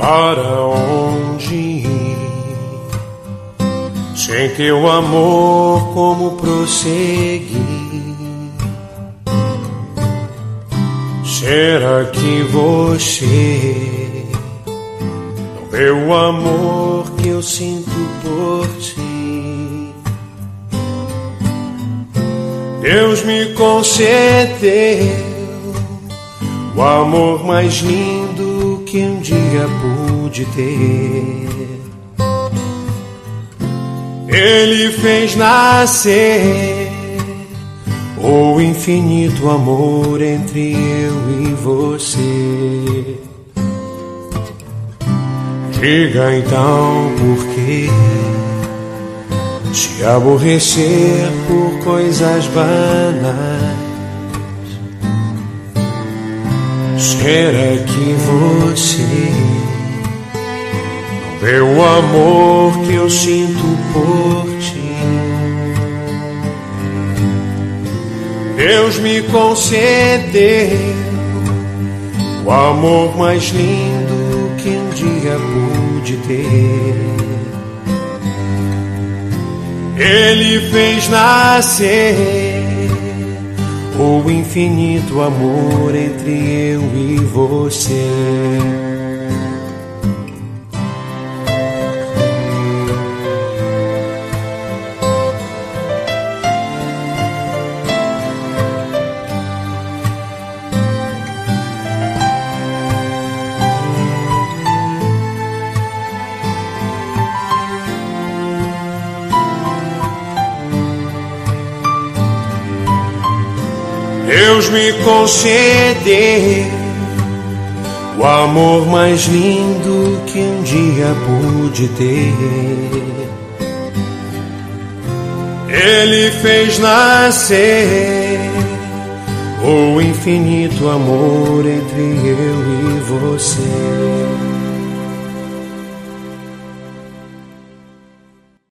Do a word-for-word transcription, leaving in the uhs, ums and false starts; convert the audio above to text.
Para onde ir? Sem teu amor, como prosseguir? Será que você não vê o amor que eu sinto por ti? Deus me concedeu o amor mais lindo que um dia pude ter. Ele fez nascer o infinito amor entre eu e você. Diga então por que se aborrecer por coisas banais? Será que você não vê o amor que eu sinto por ti? Deus me concedeu o amor mais lindo que um dia pude ter. Ele fez nascer o infinito amor entre eu e você. Deus me concedeu o amor mais lindo que um dia pude ter. Ele fez nascer o infinito amor entre eu e você.